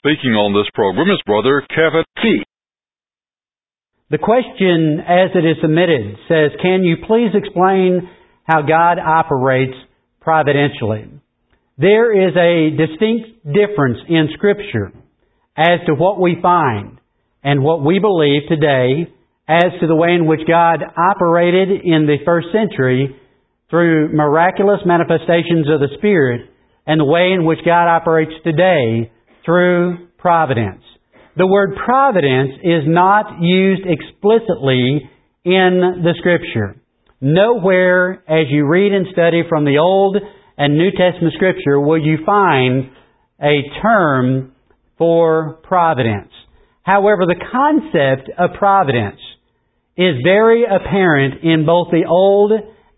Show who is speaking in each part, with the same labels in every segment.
Speaker 1: speaking on this program is Brother Kevin Fee.
Speaker 2: The question as it is submitted says, can you please explain how God operates providentially? There is a distinct difference in Scripture as to what we find and what we believe today as to the way in which God operated in the first century through miraculous manifestations of the Spirit and the way in which God operates today through providence. The word providence is not used explicitly in the Scripture. Nowhere as you read and study from the Old and New Testament Scripture will you find a term for providence. However, the concept of providence is very apparent in both the Old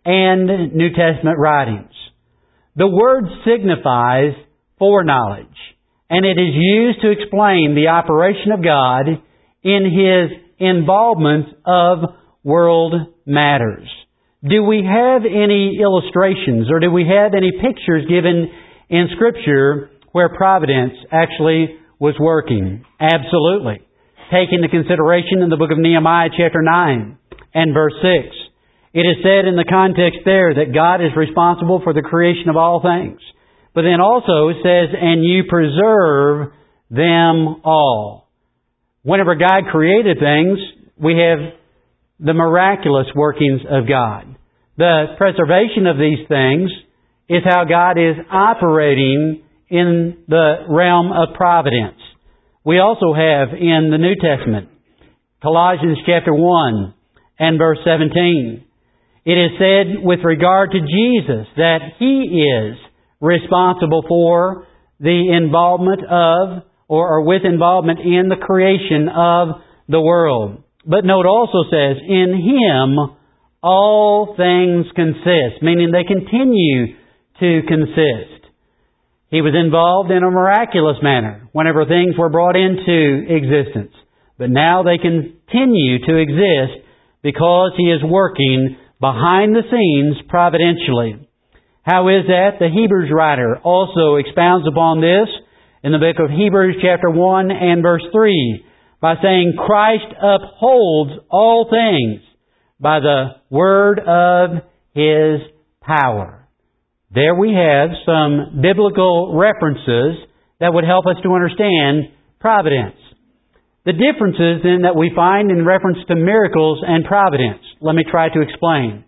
Speaker 2: and New Testament writings. The word signifies foreknowledge, and it is used to explain the operation of God in His involvement of world matters. Do we have any illustrations or do we have any pictures given in Scripture where providence actually was working? Absolutely. Take into consideration in the book of Nehemiah chapter 9 and verse 6. It is said in the context there that God is responsible for the creation of all things. But then also it says, and you preserve them all. Whenever God created things, we have the miraculous workings of God. The preservation of these things is how God is operating in the realm of providence. We also have in the New Testament, Colossians chapter 1 and verse 17. It is said with regard to Jesus that He is responsible for the involvement of or with involvement in the creation of the world. But note also says, in Him all things consist, meaning they continue to consist. He was involved in a miraculous manner whenever things were brought into existence. But now they continue to exist because He is working behind the scenes providentially. How is that? The Hebrews writer also expounds upon this in the book of Hebrews chapter 1 and verse 3 by saying, Christ upholds all things by the word of His power. There we have some biblical references that would help us to understand providence. The differences then that we find in reference to miracles and providence. Let me try to explain.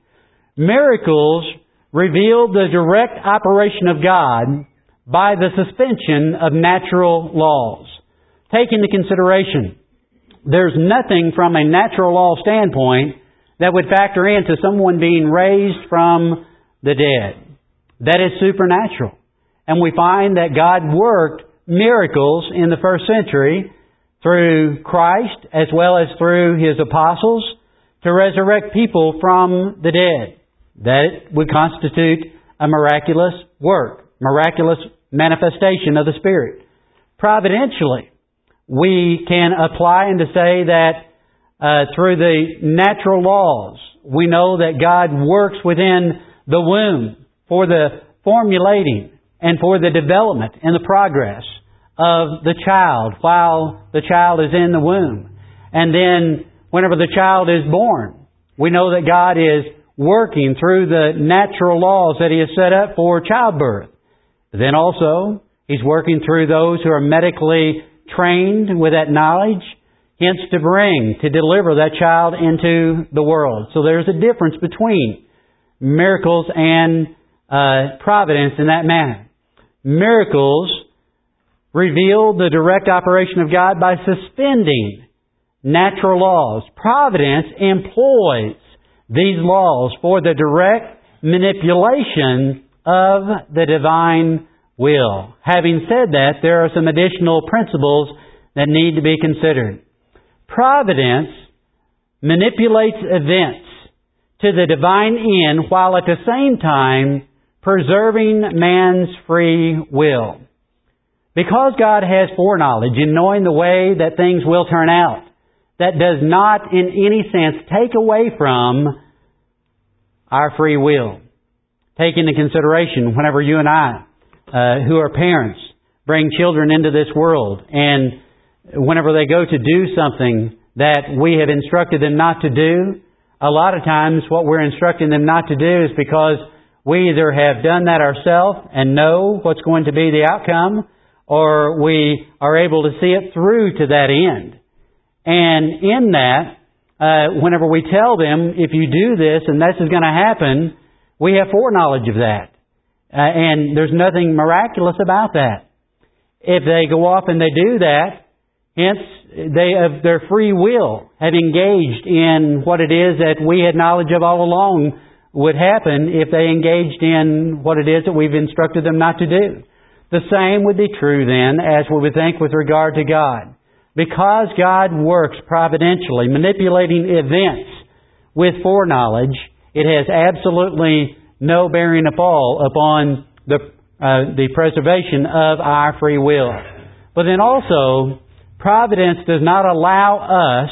Speaker 2: Miracles reveal the direct operation of God by the suspension of natural laws. Take into consideration, there's nothing from a natural law standpoint that would factor into someone being raised from the dead. That is supernatural. And we find that God worked miracles in the first century through Christ as well as through His apostles to resurrect people from the dead. That would constitute a miraculous work, miraculous manifestation of the Spirit. Providentially, we can apply and to say that through the natural laws, we know that God works within the womb for the formulating and for the development and the progress of the child while the child is in the womb. And then whenever the child is born, we know that God is working through the natural laws that He has set up for childbirth. Then also, He's working through those who are medically trained with that knowledge, hence to deliver that child into the world. So there's a difference between miracles and providence in that manner. Miracles reveal the direct operation of God by suspending natural laws. Providence employs these laws for the direct manipulation of the divine will. Having said that, there are some additional principles that need to be considered. Providence manipulates events to the divine end while at the same time preserving man's free will. Because God has foreknowledge in knowing the way that things will turn out, that does not in any sense take away from our free will. Take into consideration whenever you and I, who are parents, bring children into this world, and whenever they go to do something that we have instructed them not to do, a lot of times what we're instructing them not to do is because we either have done that ourselves and know what's going to be the outcome, or we are able to see it through to that end. And in that, whenever we tell them, if you do this and this is going to happen, we have foreknowledge of that. And there's nothing miraculous about that. If they go off and they do that, hence they of their free will have engaged in what it is that we had knowledge of all along would happen if they engaged in what it is that we've instructed them not to do. The same would be true then as we would think with regard to God. Because God works providentially, manipulating events with foreknowledge, it has absolutely no bearing at all upon the preservation of our free will. But then also, providence does not allow us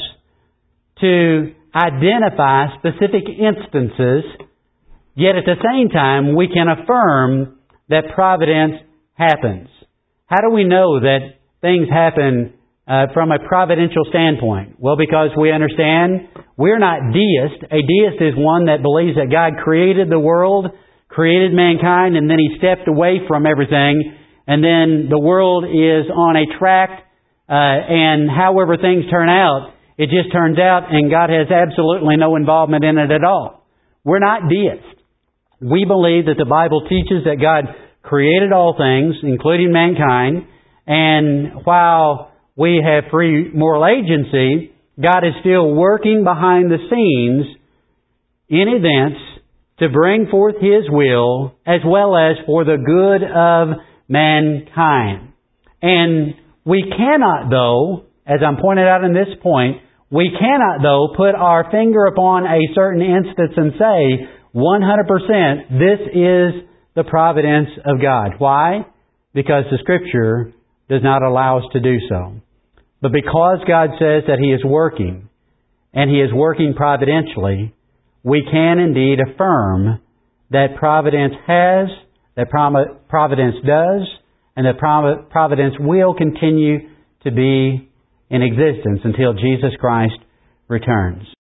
Speaker 2: to identify specific instances, yet at the same time we can affirm that providence happens. How do we know that things happen from a providential standpoint? Well, because we understand we're not deists. A deist is one that believes that God created the world, created mankind, and then He stepped away from everything, and then the world is on a track, and however things turn out, it just turns out, and God has absolutely no involvement in it at all. We're not deists. We believe that the Bible teaches that God created all things, including mankind, and while we have free moral agency, God is still working behind the scenes in events to bring forth His will as well as for the good of mankind. And we cannot, though, as I'm pointed out in this point, we cannot, though, put our finger upon a certain instance and say, 100%, this is the providence of God. Why? Because the Scripture does not allow us to do so. But because God says that He is working, and He is working providentially, we can indeed affirm that providence has, that providence does, and that providence will continue to be in existence until Jesus Christ returns.